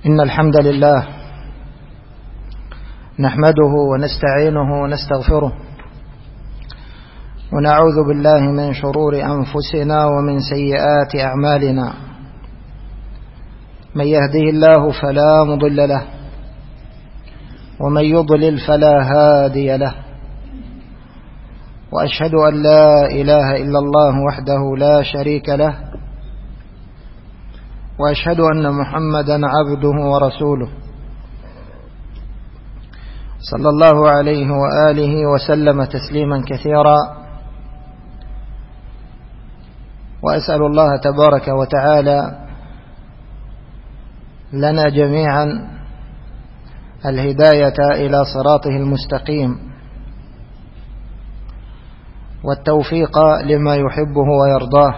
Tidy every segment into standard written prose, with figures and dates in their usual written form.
إن الحمد لله نحمده ونستعينه ونستغفره ونعوذ بالله من شرور أنفسنا ومن سيئات أعمالنا. من يهده الله فلا مضل له ومن يضلل فلا هادي له، وأشهد أن لا إله إلا الله وحده لا شريك له، وأشهد أن محمدا عبده ورسوله صلى الله عليه وآله وسلم تسليما كثيرا. وأسأل الله تبارك وتعالى لنا جميعا الهداية إلى صراطه المستقيم والتوفيق لما يحبه ويرضاه،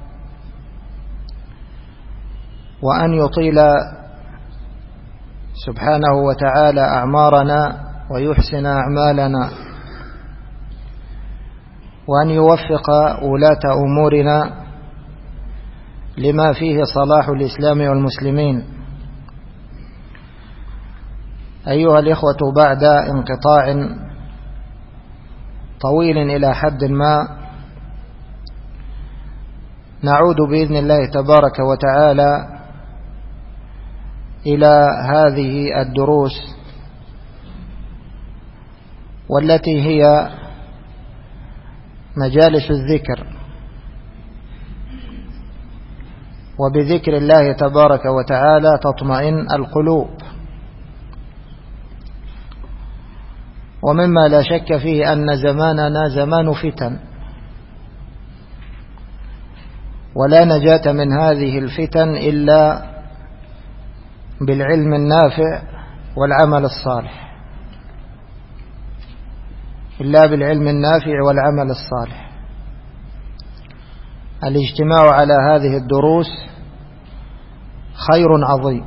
وأن يطيل سبحانه وتعالى أعمارنا ويحسن أعمالنا، وأن يوفق ولاة أمورنا لما فيه صلاح الإسلام والمسلمين. أيها الإخوة، بعد انقطاع طويل إلى حد ما نعود بإذن الله تبارك وتعالى إلى هذه الدروس، والتي هي مجالس الذكر، وبذكر الله تبارك وتعالى تطمئن القلوب. ومما لا شك فيه أن زماننا زمان فتن، ولا نجاة من هذه الفتن إلا بالعلم النافع والعمل الصالح، إلا بالعلم النافع والعمل الصالح. الاجتماع على هذه الدروس خير عظيم،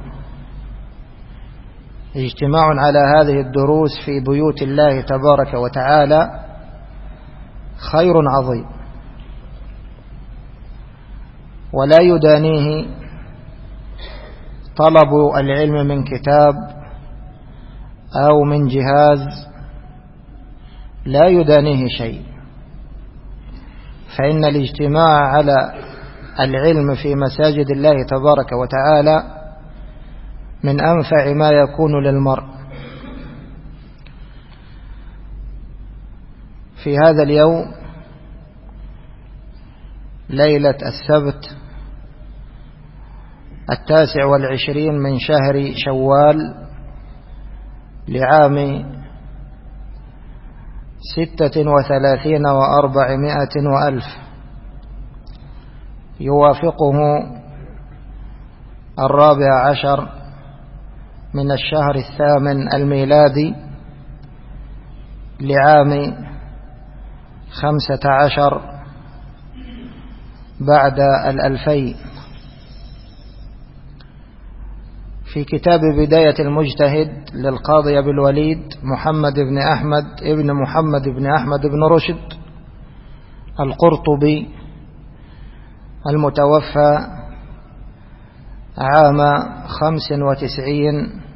اجتماع على هذه الدروس في بيوت الله تبارك وتعالى خير عظيم، ولا يدانيه طلب العلم من كتاب أو من جهاز، لا يدانيه شيء. فإن الاجتماع على العلم في مساجد الله تبارك وتعالى من أنفع ما يكون للمرء. في هذا اليوم ليلة السبت 29 من شهر شوال لعام 36 و400 وألف، يوافقه 14 من الشهر الثامن الميلادي لعام 15 بعد 2000. في كتاب بداية المجتهد للقاضي أبي الوليد محمد بن أحمد بن رشد القرطبي المتوفى عام 95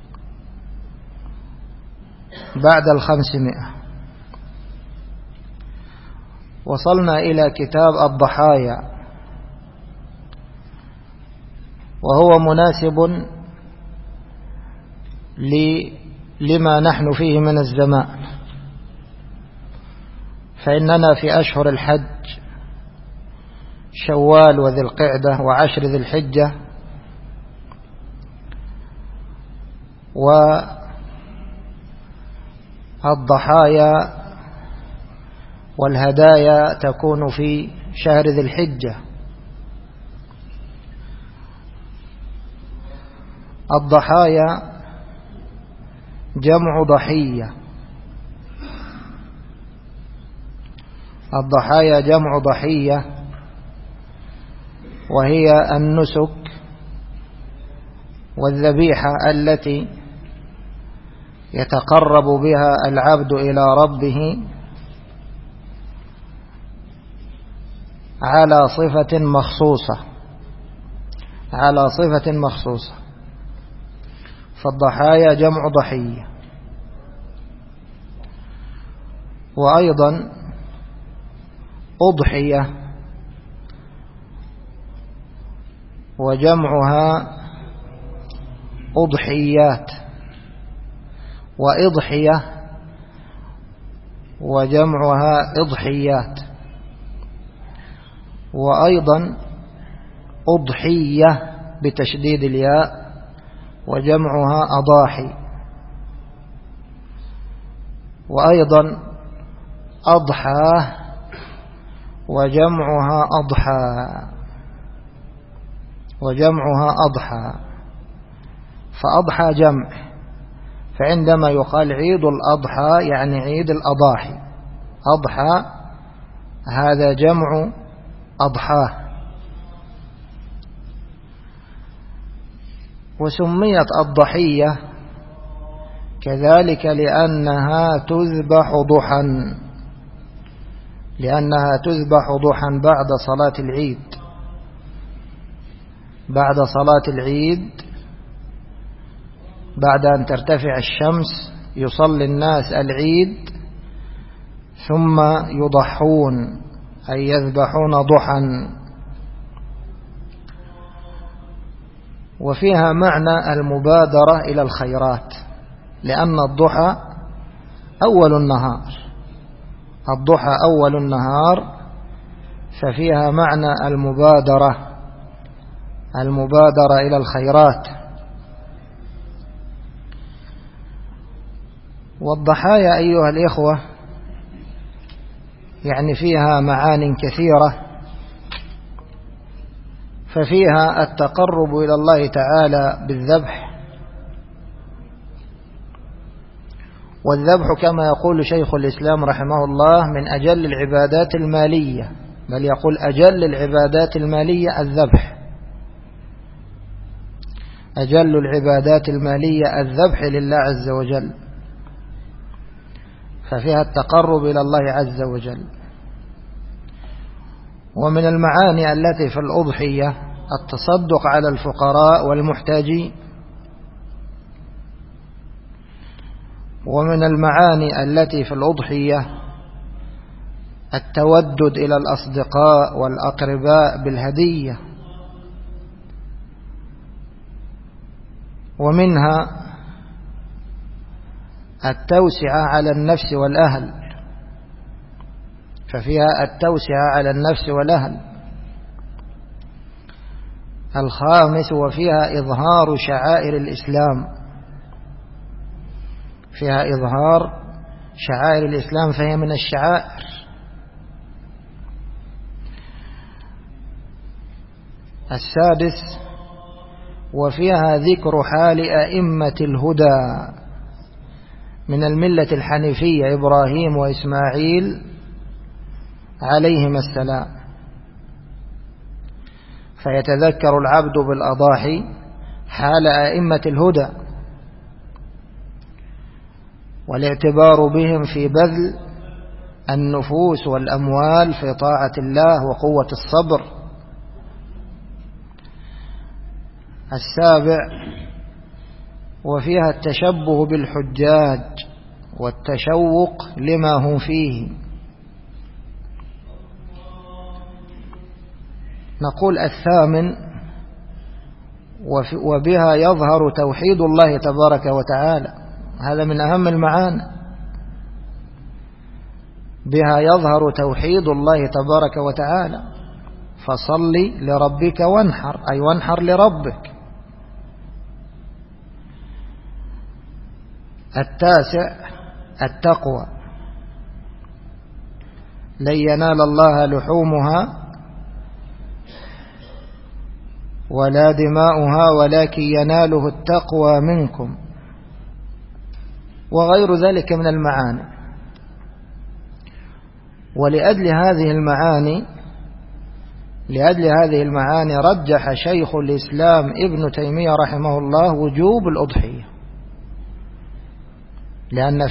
بعد 500. وصلنا إلى كتاب الضحايا، وهو مناسب لما نحن فيه من الزمان، فإننا في أشهر الحج شوال وذي القعدة وعشر ذي الحجة، والضحايا والهدايا تكون في شهر ذي الحجة. الضحايا جمع ضحية، الضحايا جمع ضحية، وهي النسك والذبيحة التي يتقرب بها العبد إلى ربه على صفة مخصوصة، على صفة مخصوصة. فالضحايا جمع ضحية. وأيضا أضحية وجمعها أضحيات، وإضحية وجمعها إضحيات، وأيضا أضحية بتشديد الياء وجمعها أضاحي، وأيضا أضحى وجمعها أضحى، فأضحى جمع، فعندما يقال عيد الأضحى يعني عيد الأضاحي، أضحى هذا جمع أضحاه. وسميت الضحية كذلك لأنها تذبح ضحى بعد صلاة العيد. بعد صلاة العيد بعد أن ترتفع الشمس يصلي الناس العيد ثم يضحون أي يذبحون ضحى. وفيها معنى المبادرة إلى الخيرات، لأن الضحى أول النهار، ففيها معنى المبادرة إلى الخيرات. والضحايا أيها الإخوة يعني فيها معان كثيرة، ففيها التقرب إلى الله تعالى بالذبح، والذبح كما يقول شيخ الإسلام رحمه الله من أجل العبادات المالية، بل يقول أجل العبادات المالية الذبح، أجل العبادات المالية الذبح لله عز وجل، ففيها التقرب إلى الله عز وجل. ومن المعاني التي في الأضحية التصدق على الفقراء والمحتاجين. ومن المعاني التي في الأضحية التودد إلى الأصدقاء والأقرباء بالهدية. ومنها التوسعة على النفس والأهل، ففيها التوسعة على النفس والأهل. الخامس وفيها إظهار شعائر الإسلام، فيها إظهار شعائر الإسلام، فهي من الشعائر. السادس وفيها ذكر حال أئمة الهدى من الملة الحنيفية إبراهيم وإسماعيل عليهما السلام، فيتذكر العبد بالأضاحي حال أئمة الهدى والاعتبار بهم في بذل النفوس والأموال في طاعة الله وقوة الصبر. السابع وفيها التشبه بالحجاج والتشوق لما هم فيه. نقول الثامن وبها يظهر توحيد الله تبارك وتعالى، هذا من أهم المعاني، بها يظهر توحيد الله تبارك وتعالى، فصل لربك وانحر، أي وانحر لربك. التاسع التقوى، لن ينال الله لحومها ولا دماؤها ولكن يناله التقوى منكم، وغير ذلك من المعاني. ولأجل هذه المعاني رجح شيخ الإسلام ابن تيمية رحمه الله وجوب الأضحية، لأن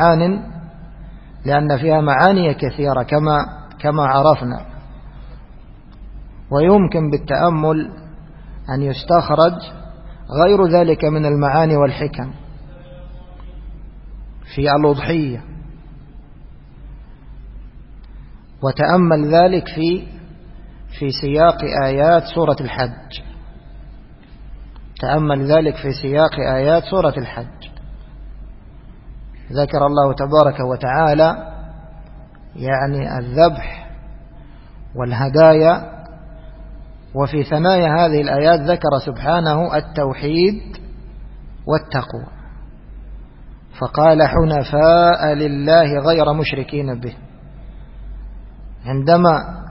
فيها معاني كثيرة كما عرفنا، ويمكن بالتأمل أن يستخرج غير ذلك من المعاني والحكم في الأضحية. وتأمل ذلك في سياق آيات سورة الحج. تأمل ذلك في سياق آيات سورة الحج. ذكر الله تبارك وتعالى يعني الذبح والهدايا، وفي ثنايا هذه الآيات ذكر سبحانه التوحيد والتقوى، فقال حنفاء لله غير مشركين به. عندما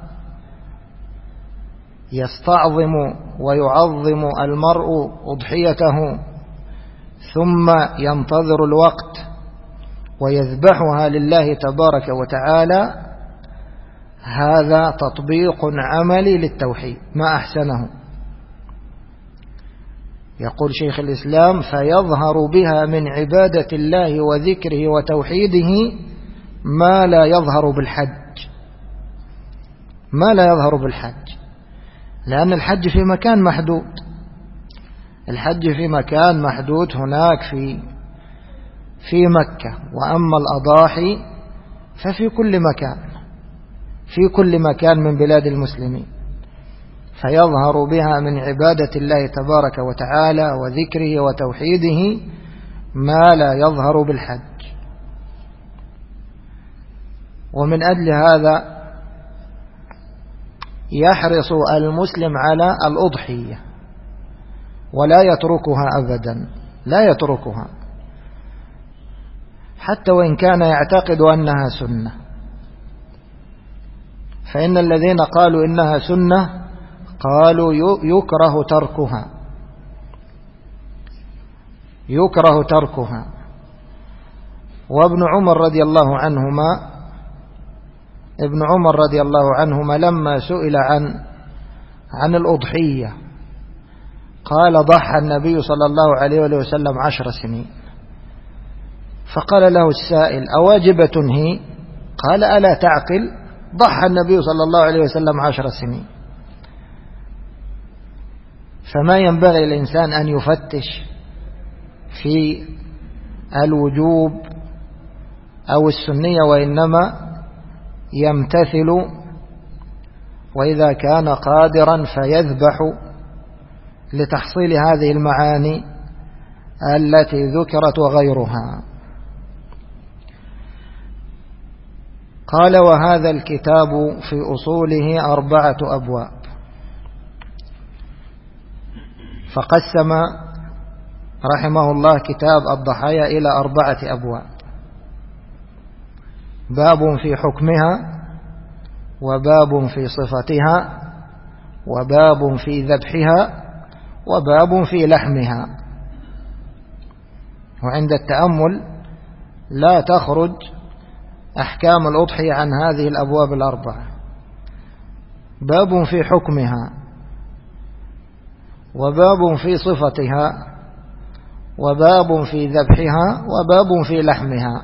يستعظم ويعظم المرء أضحيته ثم ينتظر الوقت ويذبحها لله تبارك وتعالى، هذا تطبيق عملي للتوحيد ما أحسنه. يقول شيخ الإسلام: فيظهر بها من عبادة الله وذكره وتوحيده ما لا يظهر بالحج، ما لا يظهر بالحج، لأن الحج في مكان محدود. الحج في مكان محدود هناك في مكة، وأما الأضاحي ففي كل مكان، في كل مكان من بلاد المسلمين. فيظهر بها من عبادة الله تبارك وتعالى وذكره وتوحيده ما لا يظهر بالحج. ومن أجل هذا يحرص المسلم على الأضحية ولا يتركها أبدا، لا يتركها حتى وإن كان يعتقد أنها سنة. فإن الذين قالوا إنها سنة قالوا يكره تركها، يكره تركها. وابن عمر رضي الله عنهما، ابن عمر رضي الله عنهما لما سئل عن الأضحية قال: ضحى النبي صلى الله عليه وسلم 10 سنين. فقال له السائل: أواجبة هي؟ قال: ألا تعقل؟ ضحى النبي صلى الله عليه وسلم 10 سنين. فما ينبغي الإنسان أن يفتش في الوجوب أو السنية، وإنما يمتثل، وإذا كان قادرا فيذبح لتحصيل هذه المعاني التي ذكرت وغيرها. قال: وهذا الكتاب في أصوله 4 أبواب. فقسم رحمه الله كتاب الضحايا إلى 4 أبواب: باب في حكمها، وباب في صفتها، وباب في ذبحها، وباب في لحمها. وعند التأمل لا تخرج أحكام الأضحية عن هذه الأبواب 4: باب في حكمها، وباب في صفتها، وباب في ذبحها، وباب في لحمها.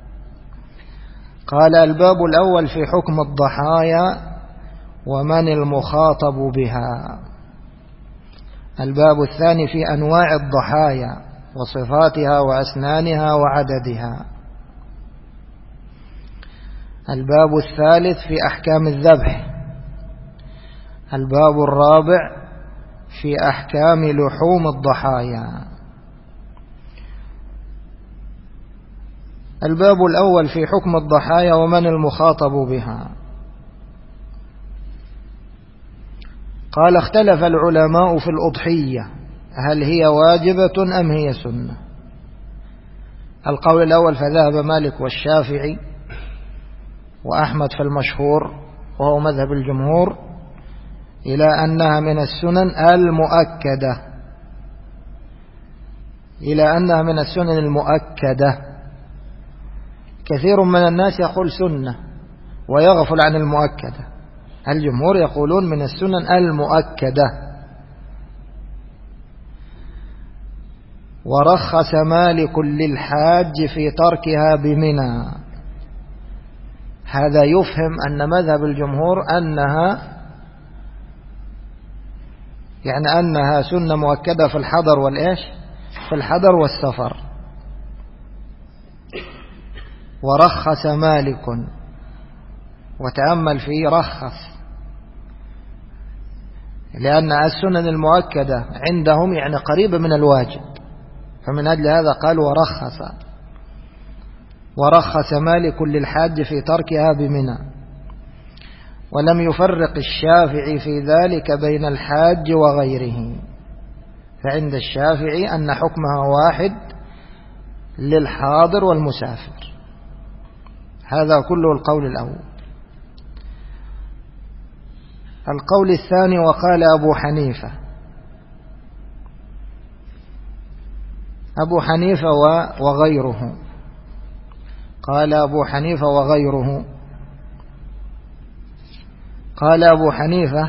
قال: الباب الأول في حكم الضحايا ومن المخاطب بها. الباب الثاني في أنواع الضحايا وصفاتها وأسنانها وعددها. الباب الثالث في أحكام الذبح. الباب الرابع في أحكام لحوم الضحايا. الباب الأول في حكم الضحايا ومن المخاطب بها. قال: اختلف العلماء في الأضحية هل هي واجبة أم هي سنة. القول الأول فذهب مالك والشافعي وأحمد في المشهور وهو مذهب الجمهور إلى أنها من السنن المؤكدة، إلى أنها من السنن المؤكدة. كثير من الناس يقول سنة ويغفل عن المؤكدة. الجمهور يقولون من السنن المؤكدة. ورخص مالك للحاج في تركها بمنى. هذا يفهم أن مذهب الجمهور أنها يعني أنها سنة مؤكدة في الحضر والإيش، في الحضر والسفر. ورخص مالك، وتأمل فيه رخص، لأن السنن المؤكدة عندهم يعني قريبة من الواجب، فمن أجل هذا قال ورخص مالك للحاج في تركها بمنى. ولم يفرق الشافعي في ذلك بين الحاج وغيره، فعند الشافعي أن حكمها واحد للحاضر والمسافر. هذا كله القول الأول. القول الثاني وقال أبو حنيفة، أبو حنيفة وغيره، قال أبو حنيفة وغيره. قال أبو حنيفة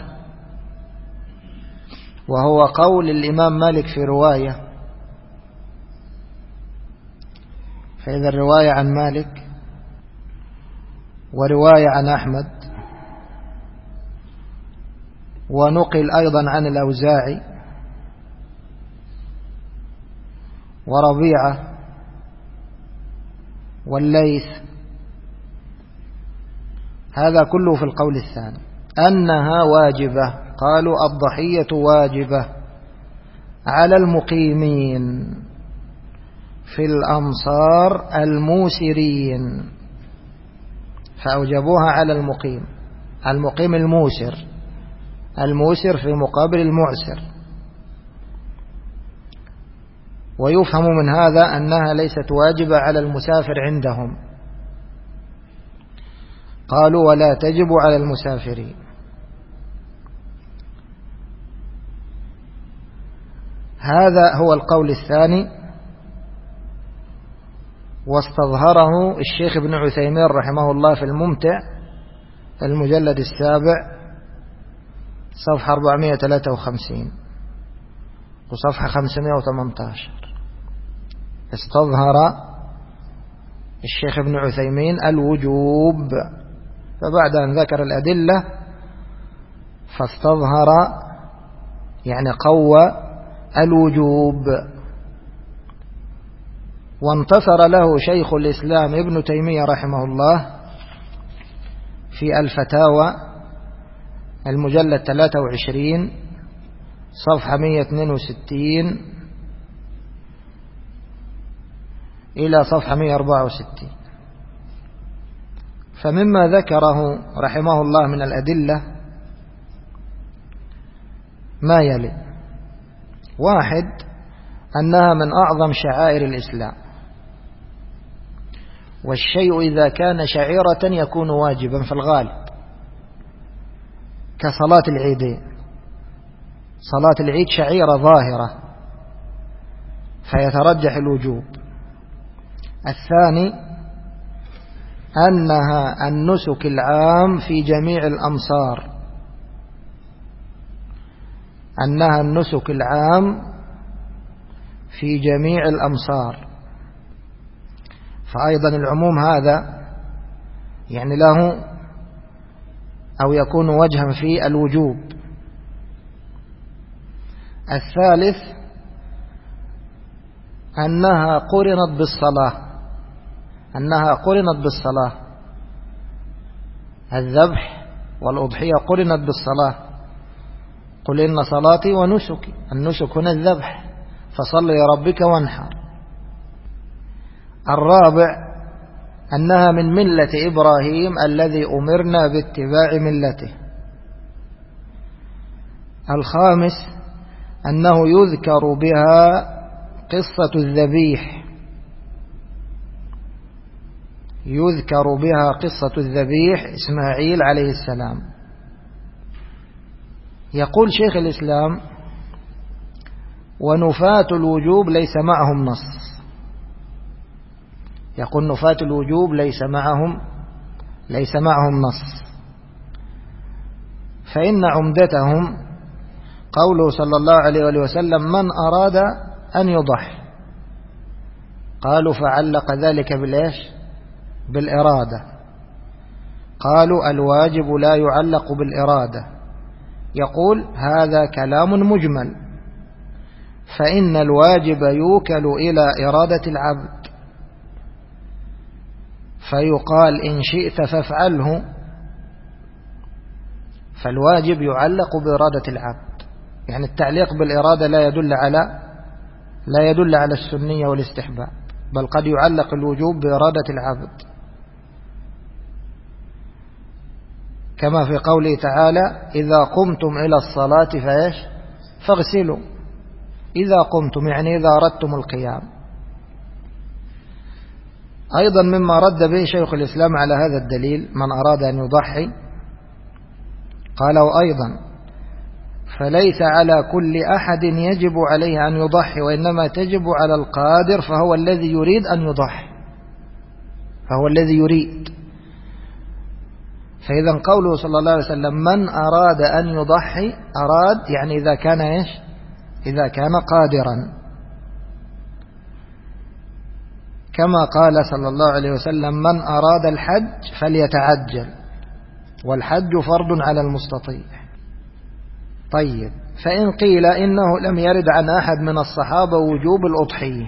وهو قول الإمام مالك في رواية، فإذا الرواية عن مالك ورواية عن أحمد، ونقل أيضا عن الأوزاعي وربيعة والليث، هذا كله في القول الثاني أنها واجبة. قالوا الضحية واجبة على المقيمين في الأمصار الموسرين، فأوجبوها على المقيم الموسر في مقابل المعسر. ويفهم من هذا أنها ليست واجبة على المسافر عندهم. قالوا ولا تجب على المسافرين. هذا هو القول الثاني، واستظهره الشيخ ابن عثيمين رحمه الله في الممتع المجلد 7 صفحة 453 وصفحة 518. استظهر الشيخ ابن عثيمين الوجوب، فبعد أن ذكر الأدلة فاستظهر يعني قوى الوجوب. وانتصر له شيخ الإسلام ابن تيمية رحمه الله في الفتاوى المجلد 23 صفحة 162 إلى صفحة 164. فمما ذكره رحمه الله من الأدلة ما يلي: واحد، أنها من أعظم شعائر الإسلام، والشيء إذا كان شعيرة يكون واجبا في الغالب، كصلاة العيدين. صلاة العيد شعيرة ظاهرة فيترجح الوجوب. الثاني أنها النسك العام في جميع الأمصار، أنها النسك العام في جميع الأمصار، فأيضا العموم هذا يعني له أو يكون وجها في الوجوب. الثالث أنها قرنت بالصلاة، الذبح والأضحية قرنت بالصلاة. قل إن صلاتي ونسكي، النسك هنا الذبح، فصل لربك وانحر. الرابع أنها من ملة إبراهيم الذي أمرنا باتباع ملته. الخامس أنه يذكر بها قصة الذبيح إسماعيل عليه السلام. يقول شيخ الإسلام: ونفاة الوجوب ليس معهم نص. يقول نفاة الوجوب ليس معهم نص، فإن عمدتهم قوله صلى الله عليه وسلم: من أراد أن يضحي. قالوا فعلق ذلك بالإرادة. قالوا الواجب لا يعلق بالإرادة، يقول هذا كلام مجمل، فإن الواجب يوكل إلى إرادة العبد، فيقال إن شئت فافعله، فالواجب يعلق بإرادة العبد. يعني التعليق بالإرادة لا يدل على السنية والاستحباب، بل قد يعلق الوجوب بإرادة العبد، كما في قوله تعالى إذا قمتم إلى الصلاة فاغسلوا. إذا قمتم يعني إذا أردتم القيام. أيضا مما رد به شيخ الإسلام على هذا الدليل من أراد أن يضحي، قالوا أيضا فليس على كل أحد يجب عليه أن يضحي، وإنما تجب على القادر فهو الذي يريد أن يضحي، فهو الذي يريد. فإذا قوله صلى الله عليه وسلم من أراد أن يضحي، أراد يعني إذا كان إذا كان قادرا، كما قال صلى الله عليه وسلم من أراد الحج فليتعجل، والحج فرض على المستطيع. طيب، فإن قيل إنه لم يرد عن أحد من الصحابة وجوب الأضحية،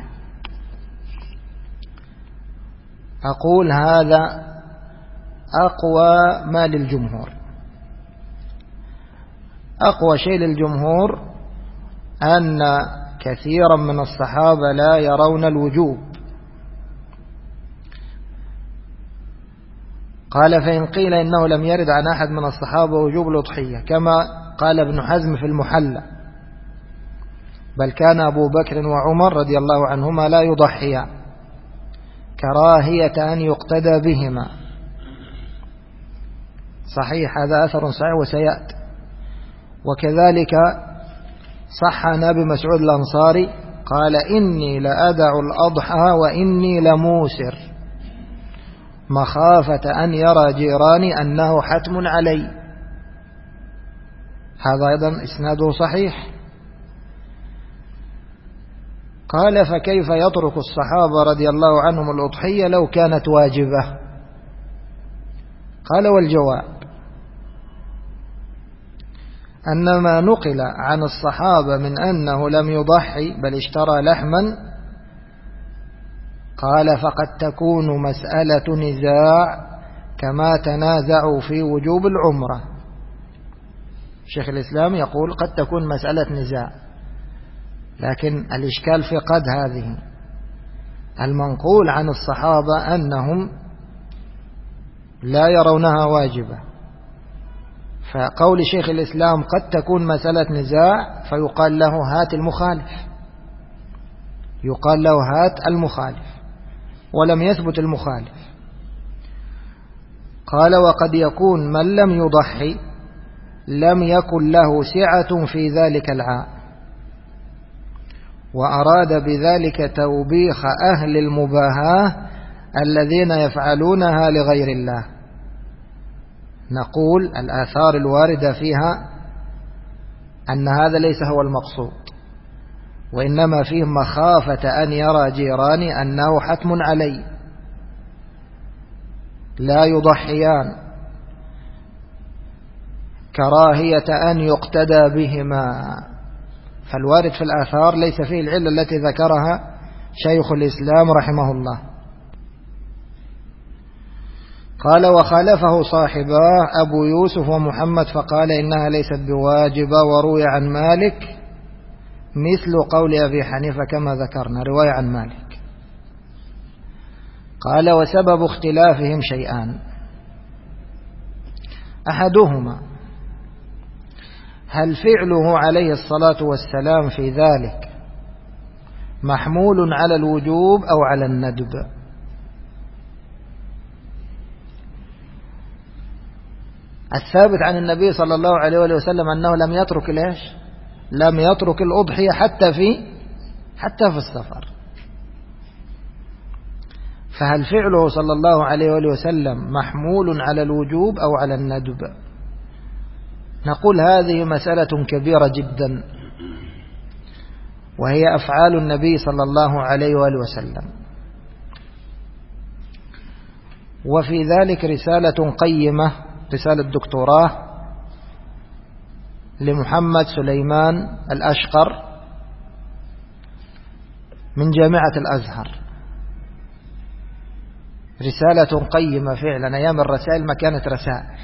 أقول هذا أقوى ما للجمهور. أقوى شيء للجمهور أن كثيرا من الصحابة لا يرون الوجوب. قال فإن قيل إنه لم يرد عن أحد من الصحابة وجوب الأضحية، كما قال ابن حزم في المحلى، بل كان أبو بكر وعمر رضي الله عنهما لا يضحيان كراهية أن يقتدى بهما. صحيح، هذا أثر صحيح وسيأتي. وكذلك صح عن أبي مسعود الأنصاري قال إني لأدع الأضحى وإني لموسر مخافة أن يرى جيراني أنه حتم علي. هذا أيضا إسناده صحيح. قال فكيف يترك الصحابة رضي الله عنهم الأضحية لو كانت واجبة؟ قال والجواب أن ما نقل عن الصحابة من أنه لم يضحي بل اشترى لحما، قال فقد تكون مسألة نزاع كما تنازعوا في وجوب العمرة. شيخ الإسلام يقول قد تكون مسألة نزاع، لكن الإشكال في قد هذه المنقول عن الصحابة أنهم لا يرونها واجبة، فقول شيخ الإسلام قد تكون مسألة نزاع فيقال له هات المخالف، يقال له هات المخالف، ولم يثبت المخالف. قال وقد يكون من لم يضحي لم يكن له سعة في ذلك العام، وأراد بذلك توبيخ أهل المباهاة الذين يفعلونها لغير الله. نقول الآثار الواردة فيها أن هذا ليس هو المقصود، وإنما فيه مخافة أن يرى جيراني أنه حتم علي لا يضحيان كراهية أن يقتدى بهما. فالوارد في الآثار ليس فيه العلة التي ذكرها شيخ الإسلام رحمه الله. قال وخالفه صاحباه أبو يوسف ومحمد فقال إنها ليست بواجبة، وروي عن مالك مثل قول أبي حنيفة كما ذكرنا، رواية عن مالك. قال وسبب اختلافهم شيئان، أحدهما هل فعله عليه الصلاة والسلام في ذلك محمول على الوجوب أو على الندب؟ الثابت عن النبي صلى الله عليه وسلم أنه لم يترك لم يترك الأضحية حتى في السفر. فهل فعله صلى الله عليه وسلم محمول على الوجوب أو على الندب؟ نقول هذه مسألة كبيرة جدا، وهي أفعال النبي صلى الله عليه وسلم، وفي ذلك رسالة قيمة، رسالة دكتوراه لمحمد سليمان الأشقر من جامعة الأزهر، رسالة قيمة فعلا. أيام الرسائل ما كانت رسائل،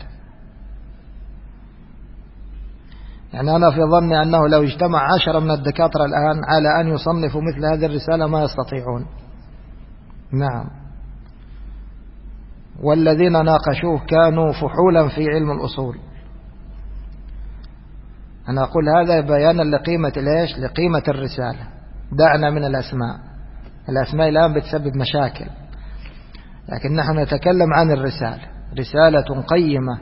يعني أنا في ظني أنه لو اجتمع 10 من الدكاترة الآن على أن يصنفوا مثل هذه الرسالة ما يستطيعون. نعم، والذين ناقشوه كانوا فحولا في علم الأصول. أنا أقول هذا بيانا لقيمة ليش؟ لقيمة الرسالة. دعنا من الأسماء، الأسماء الآن بتسبب مشاكل، لكن نحن نتكلم عن الرسالة، رسالة قيمة.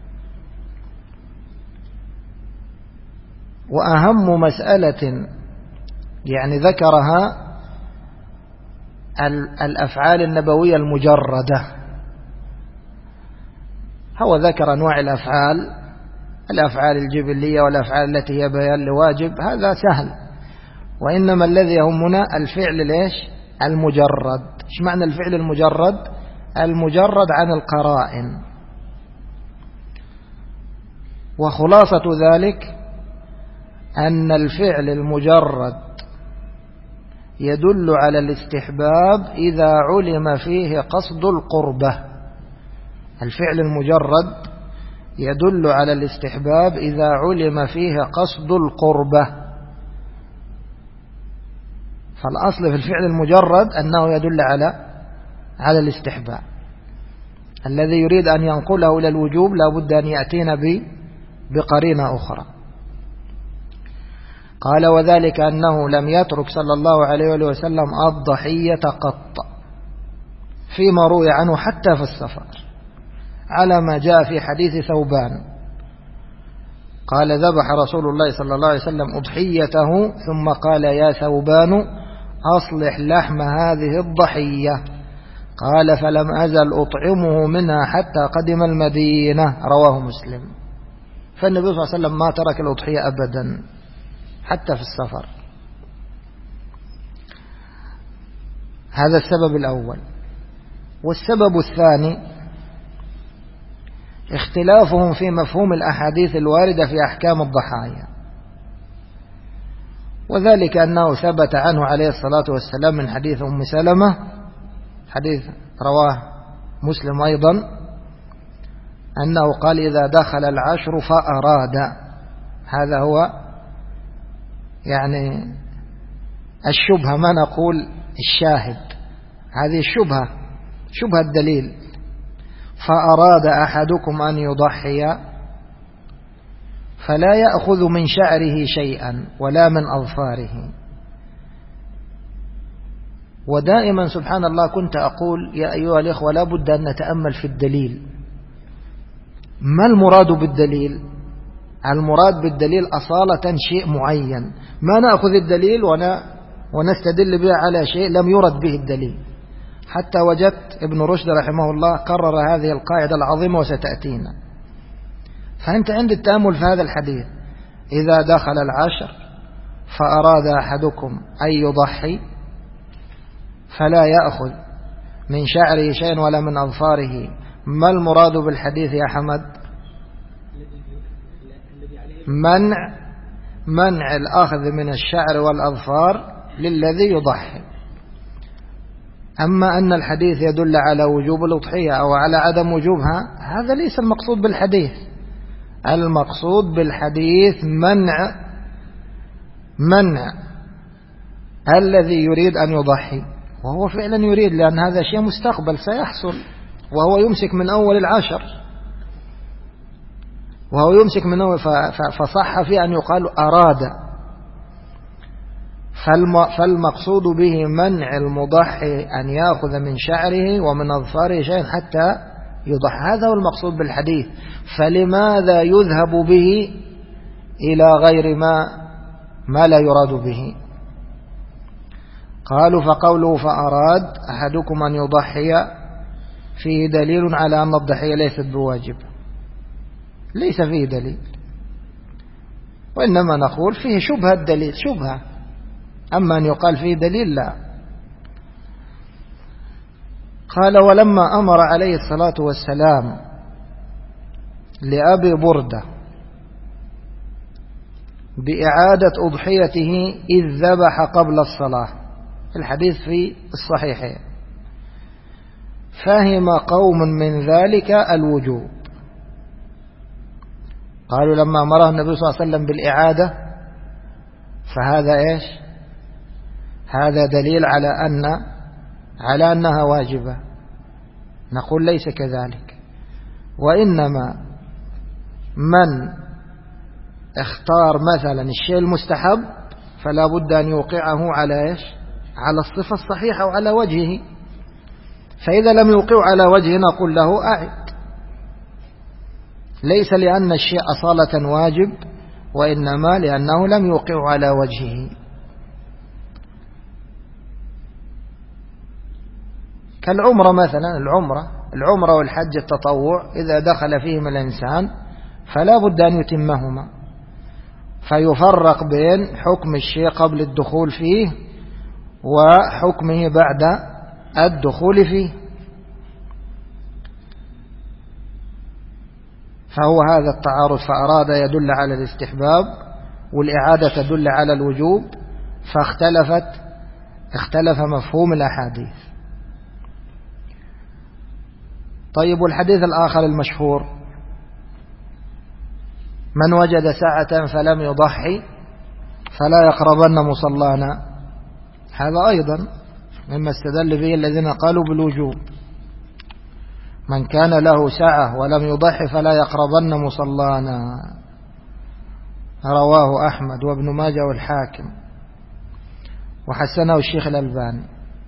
وأهم مسألة يعني ذكرها الأفعال النبوية المجردة. هو ذكر أنواع الأفعال الجبلية والأفعال التي هي بيان لواجب، هذا سهل. وإنما الذي يهمنا الفعل ليش؟ المجرد. إيش معنى الفعل المجرد؟ المجرد عن القرائن. وخلاصة ذلك أن الفعل المجرد يدل على الاستحباب إذا علم فيه قصد القربة. الفعل المجرد يدل على الاستحباب إذا علم فيه قصد القربة. فالأصل في الفعل المجرد أنه يدل على الاستحباب. الذي يريد أن ينقله إلى الوجوب لا بد أن يأتينا بقرينة أخرى. قال وذلك أنه لم يترك صلى الله عليه وسلم الضحية قط فيما روي عنه حتى في السفر، على ما جاء في حديث ثوبان قال ذبح رسول الله صلى الله عليه وسلم أضحيته ثم قال يا ثوبان أصلح لحم هذه الضحية، قال فلم أزل أطعمه منها حتى قدم المدينة، رواه مسلم. فالنبي صلى الله عليه وسلم ما ترك الأضحية أبدا حتى في السفر. هذا السبب الأول. والسبب الثاني اختلافهم في مفهوم الأحاديث الواردة في أحكام الضحايا، وذلك أنه ثبت عنه عليه الصلاة والسلام من حديث أم سلمة، حديث رواه مسلم أيضا، أنه قال إذا دخل العشر فأراد. هذا هو يعني الشبهة، ما نقول الشاهد، هذه الشبهة، شبهة الدليل. فأراد أحدكم أن يضحي فلا يأخذ من شعره شيئا ولا من أظفاره. ودائما سبحان الله كنت أقول يا أيها الإخوة لا بد أن نتأمل في الدليل. ما المراد بالدليل؟ المراد بالدليل أصالة شيء معين، ما نأخذ الدليل ونستدل به على شيء لم يرد به الدليل. حتى وجدت ابن رشد رحمه الله قرر هذه القاعدة العظيمة وستأتينا. فأنت عند التأمل في هذا الحديث إذا دخل العشر فأراد أحدكم أن يضحي فلا يأخذ من شعره شيء ولا من أظفاره، ما المراد بالحديث يا حمد؟ منع الأخذ من الشعر والأظفار للذي يضحي. أما أن الحديث يدل على وجوب الأضحية أو على عدم وجوبها، هذا ليس المقصود بالحديث. المقصود بالحديث منع الذي يريد أن يضحي، وهو فعلا يريد، لأن هذا شيء مستقبل سيحصل، وهو يمسك من أول العشر، وهو يمسك من أول، فصح فيه أن يقال أراد. فالمقصود به منع المضحي أن يأخذ من شعره ومن أظفاره شيئا حتى يضحي، هذا هو المقصود بالحديث. فلماذا يذهب به إلى غير ما لا يراد به؟ قالوا فقوله فأراد أحدكم أن يضحي فيه دليل على أن الضحية ليست بواجب، ليس فيه دليل، وإنما نقول فيه شبهة الدليل، شبهة. أما أن يقال فيه دليل لا. قال ولما أمر عليه الصلاة والسلام لأبي بردة بإعادة أضحيته إذ ذبح قبل الصلاة. الحديث في الصحيحين. فهم قوم من ذلك الوجوب، قالوا لما أمره النبي صلى الله عليه وسلم بالإعادة فهذا إيش؟ هذا دليل على أنها واجبة. نقول ليس كذلك، وإنما من اختار مثلا الشيء المستحب فلا بد أن يوقعه على إيش؟ على الصفة الصحيحة وعلى وجهه. فإذا لم يوقع على وجهه نقول له أعد، ليس لأن الشيء أصالة واجب، وإنما لأنه لم يوقع على وجهه. كالعمرة مثلا، العمرة والحج التطوع إذا دخل فيهما الإنسان فلا بد أن يتمهما، فيفرق بين حكم الشيء قبل الدخول فيه وحكمه بعد الدخول فيه. فهو هذا التعارض، فأراد يدل على الاستحباب والإعادة تدل على الوجوب، اختلف مفهوم الأحاديث. طيب، والحديث الآخر المشهور: من وجد ساعة فلم يضحي فلا يقربن مصلانا، هذا أيضا مما استدل به الذين قالوا بالوجوب. من كان له ساعة ولم يضحي فلا يقربن مصلانا، رواه أحمد وابن ماجه والحاكم وحسنه الشيخ الألباني.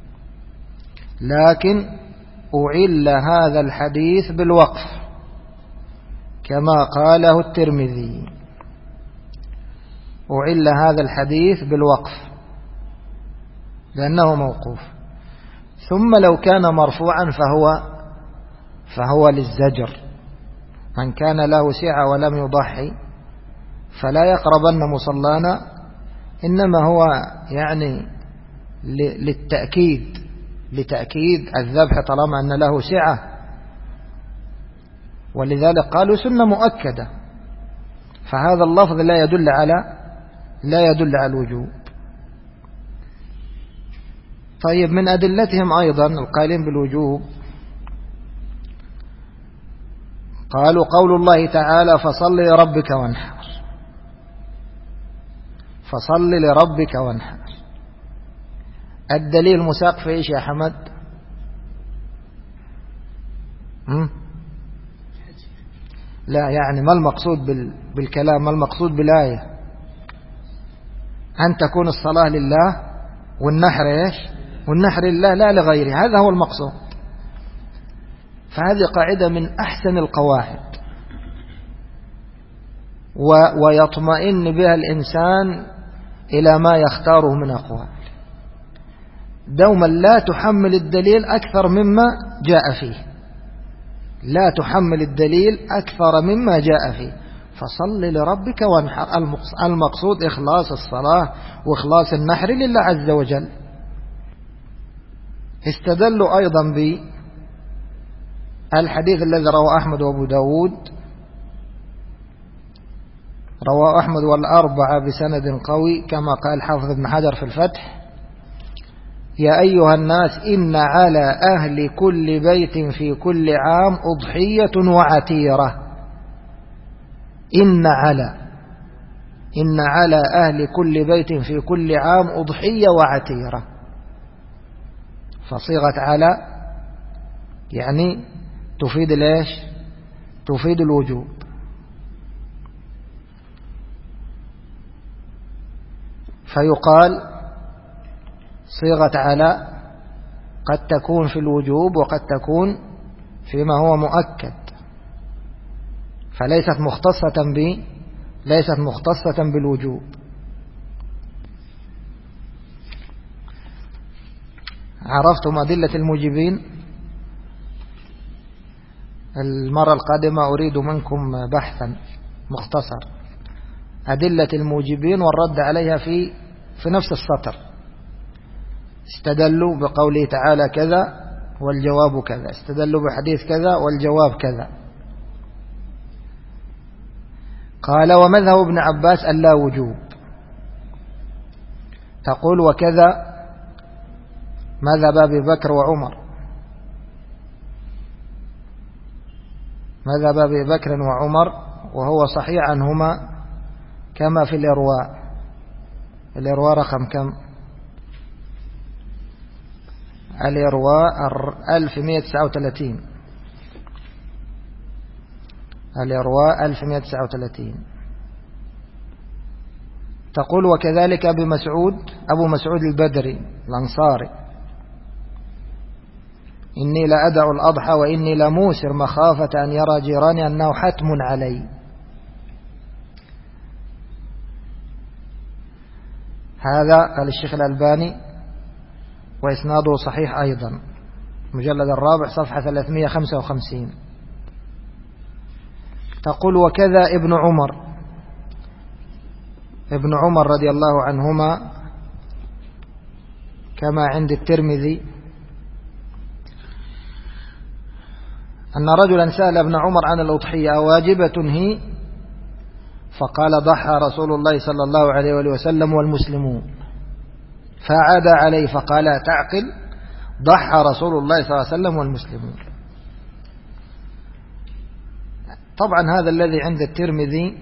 لكن أعل هذا الحديث بالوقف كما قاله الترمذي، أعل هذا الحديث بالوقف لأنه موقوف. ثم لو كان مرفوعا فهو للزجر: من كان له سعة ولم يضحي فلا يقربن مصلانا، إنما هو يعني لتأكيد الذبح طالما أن له سعة، ولذلك قالوا سنة مؤكدة، فهذا اللفظ لا يدل على الوجوب. طيب، من أدلتهم أيضا القائلين بالوجوب قالوا قول الله تعالى: فصل لربك وانحر. فصل لربك وانحر، الدليل مساق في إيش يا حمد؟ لا، يعني ما المقصود بالكلام، ما المقصود بالآية؟ أن تكون الصلاة لله والنحر إيش؟ والنحر لله لا لغيره، هذا هو المقصود. فهذه قاعدة من أحسن القواعد ويطمئن بها الإنسان إلى ما يختاره من أقوال. دوما لا تحمل الدليل أكثر مما جاء فيه، لا تحمل الدليل أكثر مما جاء فيه. فصل لربك وانحر، المقصود إخلاص الصلاة وإخلاص النحر لله عز وجل. استدلوا أيضا بالحديث الذي رواه أحمد وأبو داود، رواه أحمد والأربعة بسند قوي كما قال حافظ ابن حجر في الفتح: يا أيها الناس إن على أهل كل بيت في كل عام أضحية وعتيرة. إن على أهل كل بيت في كل عام أضحية وعتيرة. فصيغة على يعني تفيد ليش؟ تفيد الوجوب. فيقال صيغة على قد تكون في الوجوب وقد تكون فيما هو مؤكد، فليست مختصة بالوجوب. عرفتم أدلة الموجبين؟ المرة القادمة أريد منكم بحثا مختصر أدلة الموجبين والرد عليها في نفس السطر. استدلوا بقوله تعالى كذا والجواب كذا، استدلوا بحديث كذا والجواب كذا. قال ومذهب ابن عباس ألا وجوب. تقول وكذا مذهب أبي بكر وعمر، مذهب أبي بكر وعمر وهو صحيح عنهما كما في الإرواء. الإرواء رقم كم؟ الإرواء 1139. الإرواء 1139. تقول وكذلك أبو مسعود البدري الأنصاري: إني لأدع الأضحى وإني لموسر مخافة أن يرى جيراني أنه حتم علي. هذا قال الشيخ الألباني وإسناده صحيح أيضا، مجلد الرابع صفحة 355. تقول وكذا ابن عمر رضي الله عنهما كما عند الترمذي أن رجلا سأل ابن عمر عن الأضحية واجبة هي؟ فقال ضحى رسول الله صلى الله عليه وسلم والمسلمون. فعاد عليه فقال تعقل، ضحى رسول الله صلى الله عليه وسلم والمسلمون. طبعا هذا الذي عند الترمذي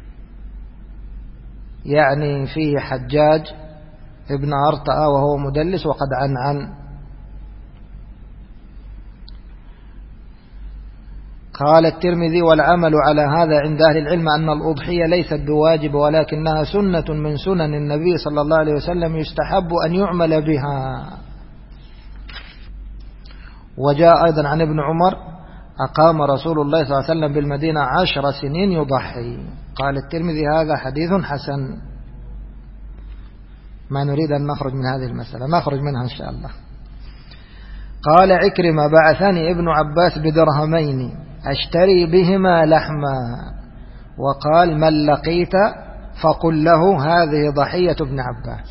يعني فيه حجاج ابن أرطأ وهو مدلس وقد عنعن. قال الترمذي والعمل على هذا عند أهل العلم أن الأضحية ليست بواجب ولكنها سنة من سنن النبي صلى الله عليه وسلم يستحب أن يعمل بها. وجاء أيضا عن ابن عمر أقام رسول الله صلى الله عليه وسلم بالمدينة 10 سنين يضحي. قال الترمذي هذا حديث حسن. ما نريد أن نخرج من هذه المسألة، نخرج منها إن شاء الله. قال عكرمة بعثني ابن عباس بدرهمين أشتري بهما لحما، وقال من لقيت فقل له هذه ضحية ابن عباس.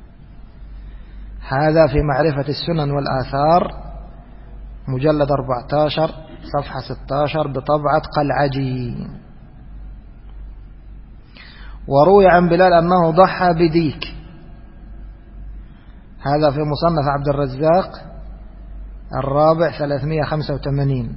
هذا في معرفة السنن والآثار مجلد 14 صفحة 16 بطبعة قلعجي. وروي عن بلال أنه ضحى بديك. هذا في مصنف عبد الرزاق الرابع 385.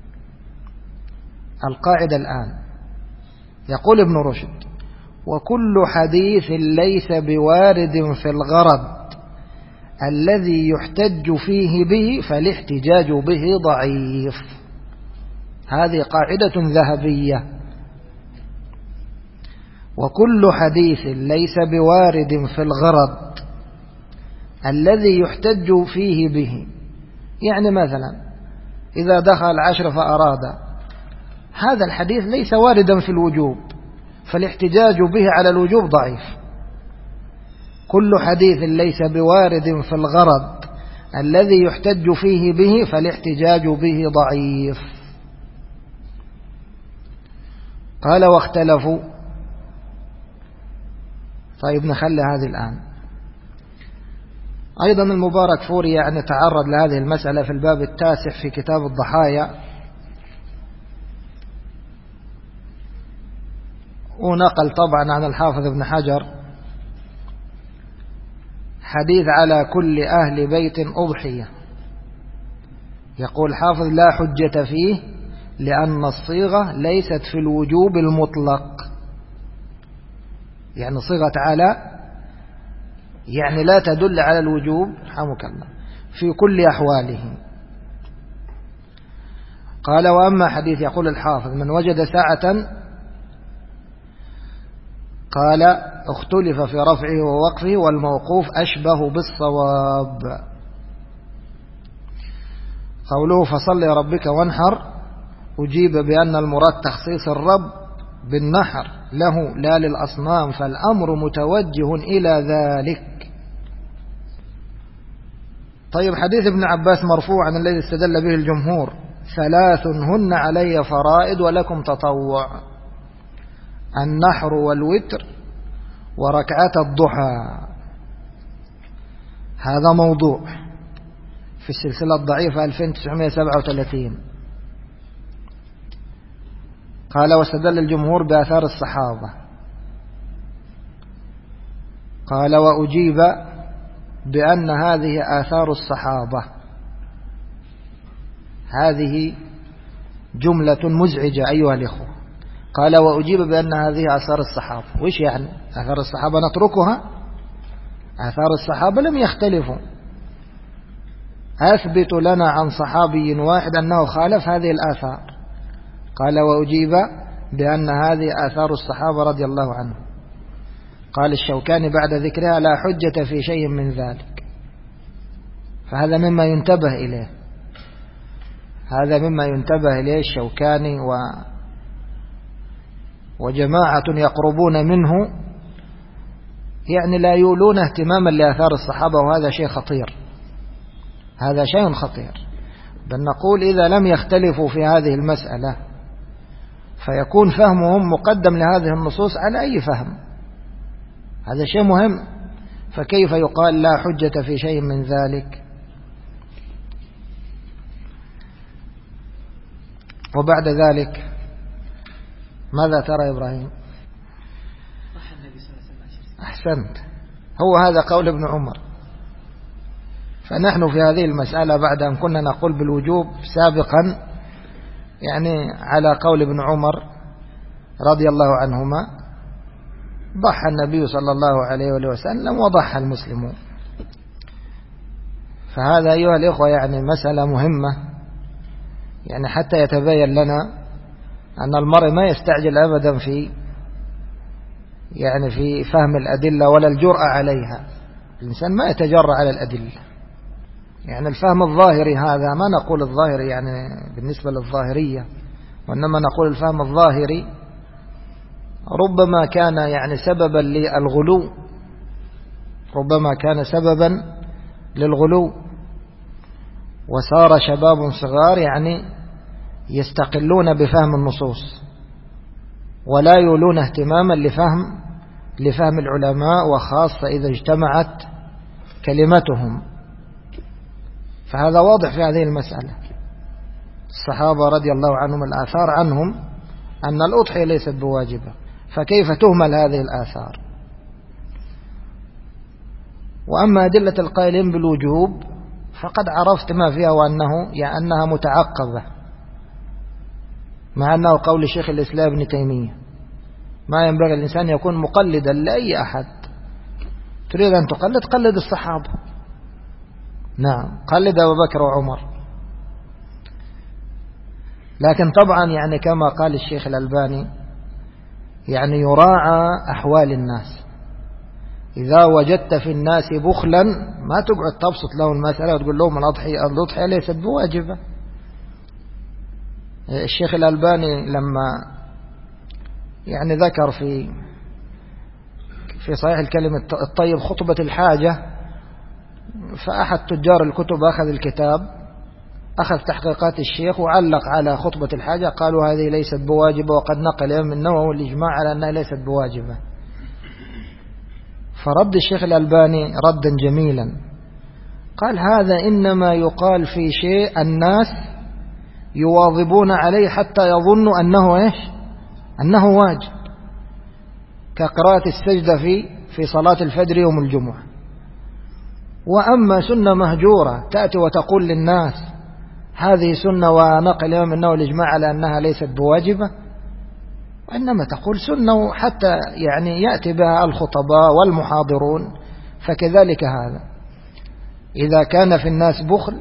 القاعدة الآن يقول ابن رشد: وكل حديث ليس بوارد في الغرض الذي يحتج فيه به فالاحتجاج به ضعيف. هذه قاعدة ذهبية. وكل حديث ليس بوارد في الغرض الذي يحتج فيه به، يعني مثلا إذا دخل العشر فأراد، هذا الحديث ليس واردا في الوجوب فالاحتجاج به على الوجوب ضعيف. كل حديث ليس بوارد في الغرض الذي يحتج فيه به فالاحتجاج به ضعيف. قال واختلفوا. طيب نخلي هذه الآن. أيضا المبارك فوري يعني تعرض لهذه المسألة في الباب 9 في كتاب الضحايا، ونقل طبعا عن الحافظ ابن حجر حديث على كل أهل بيت أضحية. يقول الحافظ لا حجة فيه لأن الصيغة ليست في الوجوب المطلق، يعني صيغة على يعني لا تدل على الوجوب رحمك الله في كل أحواله. قال وأما حديث يقول الحافظ من وجد ساعة، قال اختلف في رفعه ووقفه والموقوف أشبه بالصواب. قوله فصل لربك وانحر أجيب بأن المراد تخصيص الرب بالنحر له لا للأصنام، فالأمر متوجه إلى ذلك. طيب حديث ابن عباس مرفوعا الذي استدل به الجمهور: 3 هن علي فرائض ولكم تطوع: النحر والوتر وركعة الضحى. هذا موضوع في السلسلة الضعيفة 2937. قال واستدل الجمهور بآثار الصحابة. قال وأجيب بأن هذه آثار الصحابة. هذه جملة مزعجة أيها الإخوة. قال وأجيب بأن هذه آثار الصحابة. وإيش يعني آثار الصحابة نتركها؟ آثار الصحابة لم يختلفوا. أثبت لنا عن صحابي واحد أنه خالف هذه الآثار. قال وأجيب بأن هذه آثار الصحابة رضي الله عنهم. قال الشوكاني بعد ذكرها لا حجة في شيء من ذلك. فهذا مما ينتبه إليه، هذا مما ينتبه إليه الشوكاني وجماعة يقربون منه، يعني لا يولون اهتماما لآثار الصحابة، وهذا شيء خطير، هذا شيء خطير. بل نقول إذا لم يختلفوا في هذه المسألة فيكون فهمهم مقدم لهذه النصوص على أي فهم، هذا شيء مهم. فكيف يقال لا حجة في شيء من ذلك؟ وبعد ذلك ماذا ترى إبراهيم؟ أحسنت، هو هذا قول ابن عمر. فنحن في هذه المسألة بعد أن كنا نقول بالوجوب سابقا، يعني على قول ابن عمر رضي الله عنهما، ضحى النبي صلى الله عليه وسلم وضحى المسلمون. فهذا أيها الإخوة يعني مسألة مهمة، يعني حتى يتبين لنا أن المرء ما يستعجل أبدا في فهم الأدلة ولا الجرأة عليها. الإنسان ما يتجرأ على الأدلة، يعني الفهم الظاهري هذا، ما نقول الظاهري يعني بالنسبة للظاهرية، وإنما نقول الفهم الظاهري ربما كان يعني سببا للغلو، ربما كان سببا للغلو، وصار شباب صغار يعني يستقلون بفهم النصوص ولا يولون اهتماما لفهم العلماء، وخاصة إذا اجتمعت كلمتهم. فهذا واضح في هذه المسألة. الصحابة رضي الله عنهم الآثار عنهم أن الأضحية ليست بواجبة، فكيف تهمل هذه الآثار؟ وأما أدلة القائلين بالوجوب فقد عرفت ما فيها، أنها متعقبة، مع أنه قول شيخ الإسلام ابن تيمية ما ينبغي الإنسان يكون مقلدا لأي أحد. تريد أن تقلد، قلد الصحابة، نعم، قلد أبو بكر وعمر. لكن طبعا يعني كما قال الشيخ الألباني، يعني يراعى أحوال الناس. إذا وجدت في الناس بخلا ما تقعد تبسط له المسألة وتقول لهم الأضحية ليست بواجبة. الشيخ الألباني لما يعني ذكر في صحيح الكلمة الطيب خطبة الحاجة، فأحد تجار الكتب أخذ الكتاب، أخذ تحقيقات الشيخ وعلق على خطبة الحاجة، قالوا هذه ليست بواجبة، وقد نقل من النووي والإجماع على أنها ليست بواجبة. فرد الشيخ الألباني ردا جميلا، قال هذا إنما يقال في شيء الناس يواظبون عليه حتى يظنوا أنه واجب، كقراءة السجدة في صلاة الفجر يوم الجمعة. وأما سنة مهجورة تأتي وتقول للناس هذه سنة، ونقل من النووي الإجماع على أنها ليست بواجبة، وإنما تقول سنة حتى يعني يأتي بها الخطباء والمحاضرون. فكذلك هذا إذا كان في الناس بخل،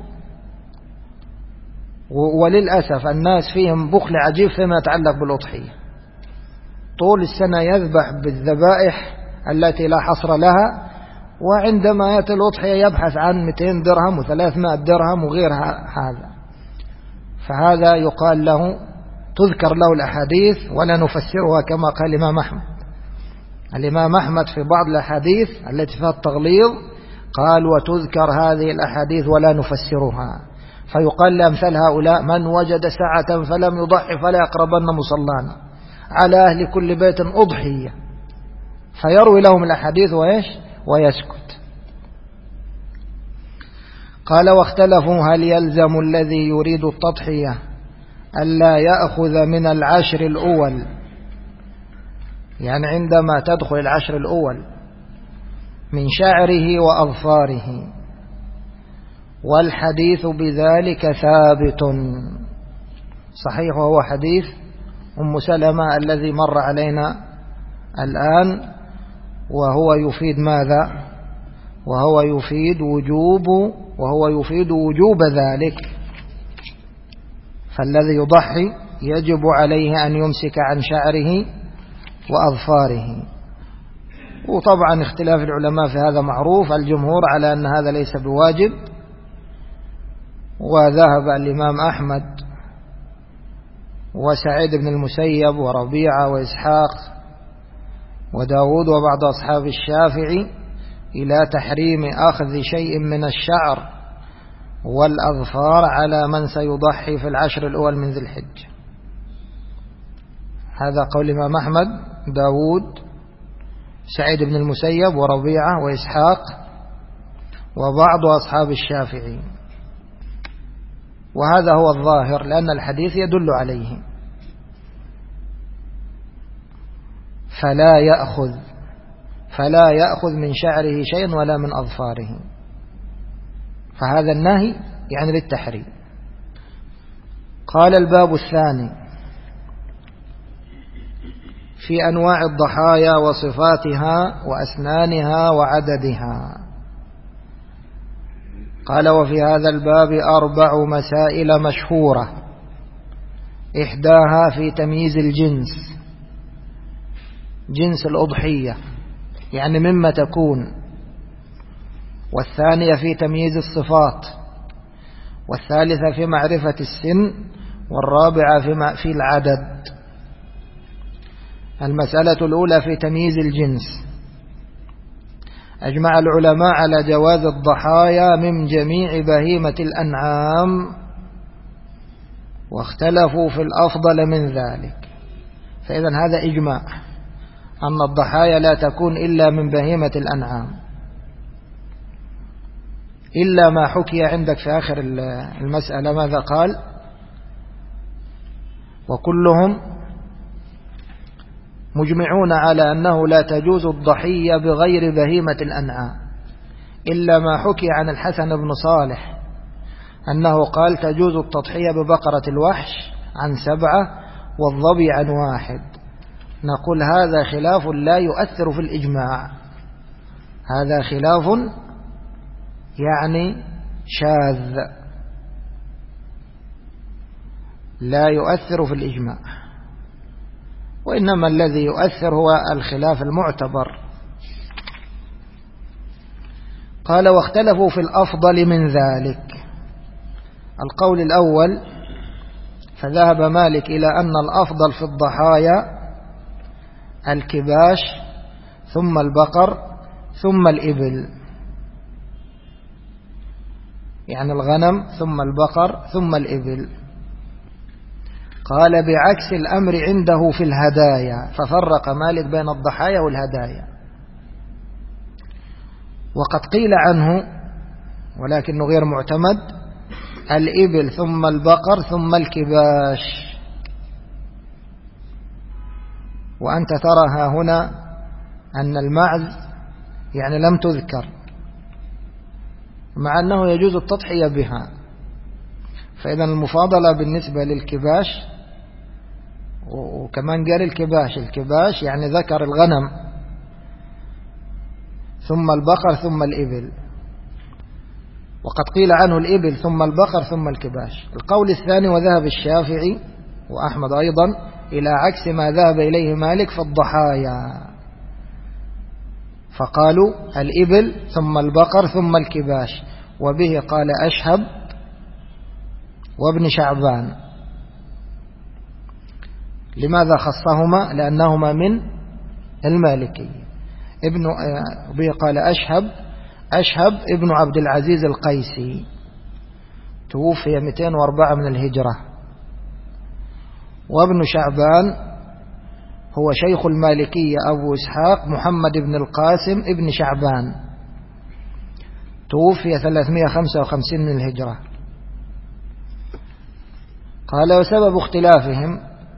وللأسف الناس فيهم بخل عجيب فيما يتعلق بالأضحية، طول السنة يذبح بالذبائح التي لا حصر لها، وعندما يأتي الأضحية يبحث عن 200 درهم و300 درهم وغير هذا. فهذا يقال له، تذكر له الأحاديث ولا نفسرها كما قال الإمام أحمد. الإمام أحمد في بعض الأحاديث التي فيها التغليظ قال وتذكر هذه الأحاديث ولا نفسرها، فيقال لأمثال هؤلاء من وجد ساعة فلم يضحي فلا يقربن مصلانا، على أهل كل بيت أضحية، فيروي لهم الأحاديث ويسكت. قال واختلفوا هل يلزم الذي يريد التضحية ألا يأخذ من العشر الأول، يعني عندما تدخل العشر الأول، من شعره وأظفاره، والحديث بذلك ثابت صحيح، وهو حديث أم سلمة الذي مر علينا الآن، وهو يفيد ماذا؟ وهو يفيد وجوب ذلك. فالذي يضحي يجب عليه أن يمسك عن شعره وأظفاره. وطبعا اختلاف العلماء في هذا معروف، الجمهور على أن هذا ليس بواجب، وذهب الإمام أحمد وسعيد بن المسيب وربيعة وإسحاق وداود وبعض أصحاب الشافعي إلى تحريم أخذ شيء من الشعر والأظفار على من سيضحي في العشر الأول من ذي الحجة. هذا قول الإمام أحمد، داود، سعيد بن المسيب وربيعة وإسحاق وبعض أصحاب الشافعي، وهذا هو الظاهر لأن الحديث يدل عليه. فلا يأخذ من شعره شيء ولا من أظفاره، فهذا النهي يعني للتحريم. قال الباب الثاني في أنواع الضحايا وصفاتها وأسنانها وعددها. قال وفي هذا الباب 4 مسائل مشهورة، إحداها في تمييز الجنس، جنس الأضحية يعني مما تكون، والثانية في تمييز الصفات، والثالثة في معرفة السن، والرابعة في العدد. المسألة الأولى في تمييز الجنس. أجمع العلماء على جواز الضحايا من جميع بهيمة الأنعام، واختلفوا في الأفضل من ذلك. فإذا هذا إجماع أن الضحايا لا تكون إلا من بهيمة الأنعام، إلا ما حكي عندك في آخر المسألة. ماذا قال؟ وكلهم مجمعون على أنه لا تجوز الضحية بغير بهيمة الأنعام، إلا ما حكي عن الحسن بن صالح أنه قال تجوز التضحية ببقرة الوحش عن 7 والظبي عن 1. نقول هذا خلاف لا يؤثر في الإجماع، هذا خلاف يعني شاذ لا يؤثر في الإجماع، وإنما الذي يؤثر هو الخلاف المعتبر. قال واختلفوا في الأفضل من ذلك. القول الأول فذهب مالك إلى أن الأفضل في الضحايا الكباش ثم البقر ثم الإبل، يعني الغنم ثم البقر ثم الإبل. قال بعكس الأمر عنده في الهدايا، ففرق مالك بين الضحايا والهدايا. وقد قيل عنه ولكنه غير معتمد الإبل ثم البقر ثم الكباش. وأنت ترى ها هنا أن المعز يعني لم تذكر، مع أنه يجوز التضحية بها. فإذا المفاضلة بالنسبة للكباش، وكمان قال الكباش يعني ذكر الغنم ثم البقر ثم الإبل، وقد قيل عنه الإبل ثم البقر ثم الكباش. القول الثاني وذهب الشافعي وأحمد أيضا إلى عكس ما ذهب إليه مالك في الضحايا، فقالوا الإبل ثم البقر ثم الكباش. وبه قال أشهب وابن شعبان. لماذا خصهما؟ لأنهما من المالكي. به قال أشهب ابن عبد العزيز القيسي، توفي 204 من الهجرة. وابن شعبان هو شيخ المالكية أبو إسحاق محمد بن القاسم ابن شعبان، توفي 355 من الهجرة. قال وسبب اختلافهم،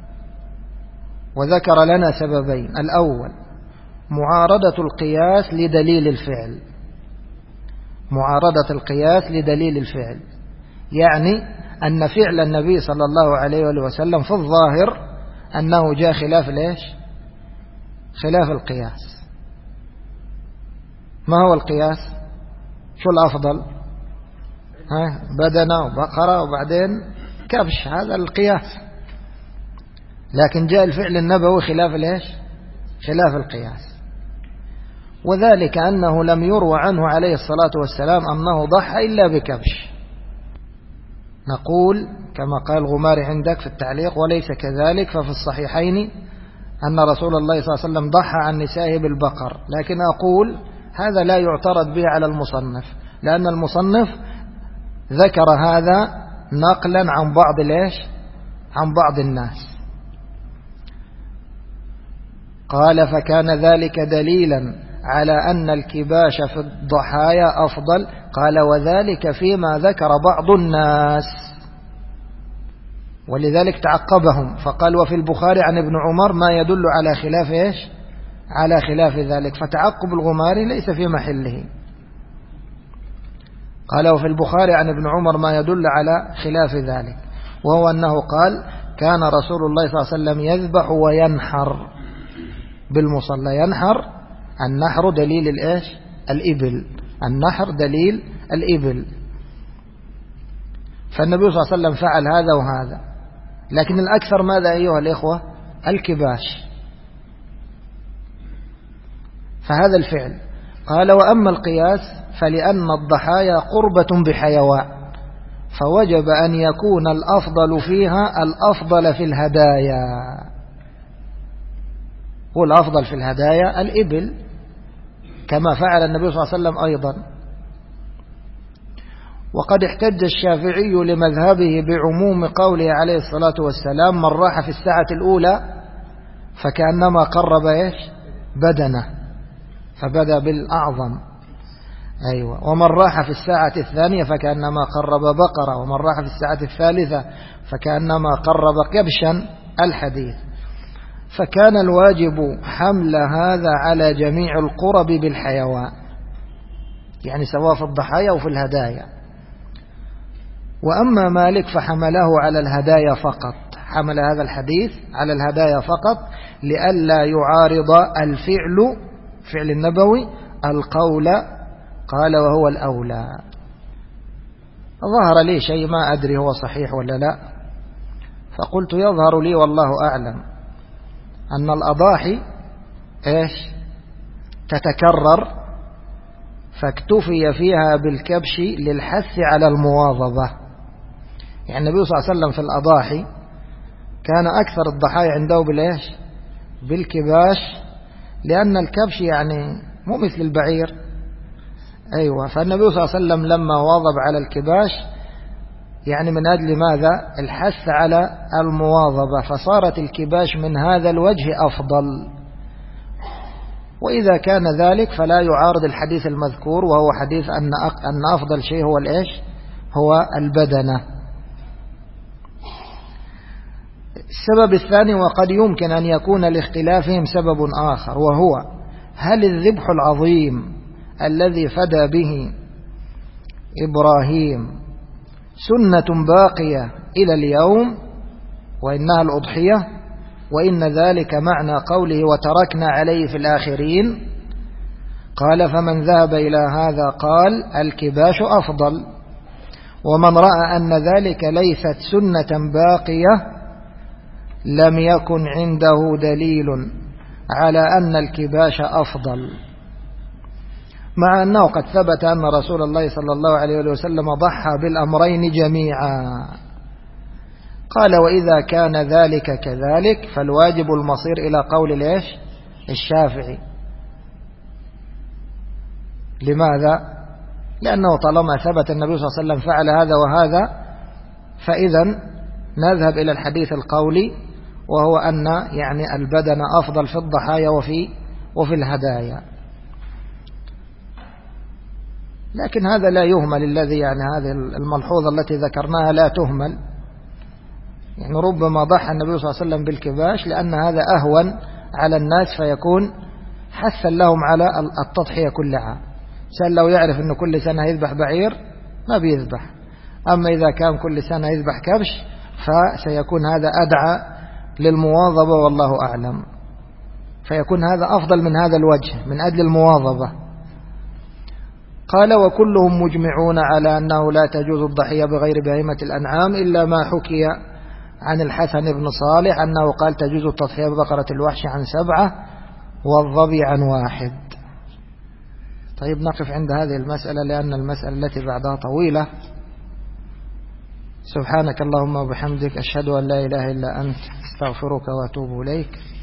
وذكر لنا سببين: الأول معارضة القياس لدليل الفعل، معارضة القياس لدليل الفعل، يعني أن فعل النبي صلى الله عليه وسلم في الظاهر أنه جاء خلاف ليش؟ خلاف القياس. ما هو القياس؟ شو الأفضل؟ بدنة وبقرة وبعدين كبش، هذا القياس. لكن جاء الفعل النبوي خلاف ليش؟ خلاف القياس. وذلك أنه لم يروى عنه عليه الصلاة والسلام أنه ضحى إلا بكبش. نقول كما قال الغماري عندك في التعليق: وليس كذلك، ففي الصحيحين أن رسول الله صلى الله عليه وسلم ضحى عن نسائه بالبقر. لكن أقول هذا لا يعترض به على المصنف، لأن المصنف ذكر هذا نقلا عن بعض ليش؟ عن بعض الناس. قال: فكان ذلك دليلا على أن الكباش في الضحايا أفضل. قال: وذلك فيما ذكر بعض الناس. ولذلك تعقبهم فقال: وفي البخاري عن ابن عمر ما يدل على خلاف إيش؟ على خلاف ذلك. فتعقب الغماري ليس في محله. قال: وفي البخاري عن ابن عمر ما يدل على خلاف ذلك، وهو أنه قال: كان رسول الله صلى الله عليه وسلم يذبح وينحر بالمصلى. ينحر، النحر دليل الإيش؟ الإبل. النحر دليل الإبل. فالنبي صلى الله عليه وسلم فعل هذا وهذا، لكن الأكثر ماذا أيها الإخوة؟ الكباش. فهذا الفعل. قال: وأما القياس فلأن الضحايا قربة بحيوان، فوجب أن يكون الأفضل فيها الأفضل في الهدايا. هو الأفضل في الهدايا الإبل، كما فعل النبي صلى الله عليه وسلم أيضا. وقد احتج الشافعي لمذهبه بعموم قوله عليه الصلاة والسلام: من راح في الساعة الأولى فكأنما قرب إيش؟ بدنه، فبدأ بالأعظم. أيوة. ومن راح في الساعة الثانية فكأنما قرب بقرة، ومن راح في الساعة الثالثة فكأنما قرب كبشا، الحديث. فكان الواجب حمل هذا على جميع القرب بالحيوان، يعني سواء في الضحايا أو في الهدايا. وأما مالك فحمله على الهدايا فقط، حمل هذا الحديث على الهدايا فقط لئلا يعارض الفعل، فعل النبوي، القول. قال: وهو الأولى. ظهر لي شيء ما أدري هو صحيح ولا لا، فقلت يظهر لي والله أعلم أن الأضاحي إيش؟ تتكرر، فاكتفي فيها بالكبش للحث على المواظبة. يعني النبي صلى الله عليه وسلم في الأضاحي كان أكثر الضحايا عنده بالإيش؟ بالكباش، لأن الكبش يعني مو مثل البعير. أيوة. فالنبي صلى الله عليه وسلم لما واظب على الكباش يعني من أجل ماذا؟ الحث على المواظبة، فصارت الكباش من هذا الوجه أفضل. وإذا كان ذلك فلا يعارض الحديث المذكور، وهو حديث أن أفضل شيء هو الإيش؟ هو البدنة. السبب الثاني: وقد يمكن أن يكون لاختلافهم سبب آخر، وهو هل الذبح العظيم الذي فدى به إبراهيم سنة باقية إلى اليوم وإنها الأضحية، وإن ذلك معنى قوله وتركنا عليه في الآخرين. قال: فمن ذهب إلى هذا قال الكباش أفضل. ومن رأى أن ذلك ليست سنة باقية لم يكن عنده دليل على أن الكباش أفضل، مع أنه قد ثبت أن رسول الله صلى الله عليه وسلم ضحى بالأمرين جميعا. قال: وإذا كان ذلك كذلك فالواجب المصير إلى قول ليش؟ الشافعي. لماذا؟ لأنه طالما ثبت النبي صلى الله عليه وسلم فعل هذا وهذا، فإذا نذهب إلى الحديث القولي، وهو أن يعني البدن أفضل في الضحايا وفي الهدايا. لكن هذا لا يهمل، الذي يعني هذه الملحوظة التي ذكرناها لا تهمل، يعني ربما ضحى النبي صلى الله عليه وسلم بالكباش لأن هذا أهون على الناس، فيكون حثا لهم على التضحية كل عام. سأل لو يعرف أنه كل سنة يذبح بعير ما بيذبح، أما إذا كان كل سنة يذبح كبش فسيكون هذا أدعى للمواظبة والله أعلم، فيكون هذا أفضل من هذا الوجه من أجل المواظبة. قال وكلهم مجمعون على أنه لا تجوز الضحية بغير بهيمة الأنعام إلا ما حكي عن الحسن بن صالح أنه قال تجوز التضحية ببقرة الوحش عن 7 والظبي عن 1. طيب نقف عند هذه المسألة لأن المسألة التي بعدها طويلة. سبحانك اللهم وبحمدك أشهد أن لا إله إلا أنت استغفرك وأتوب إليك.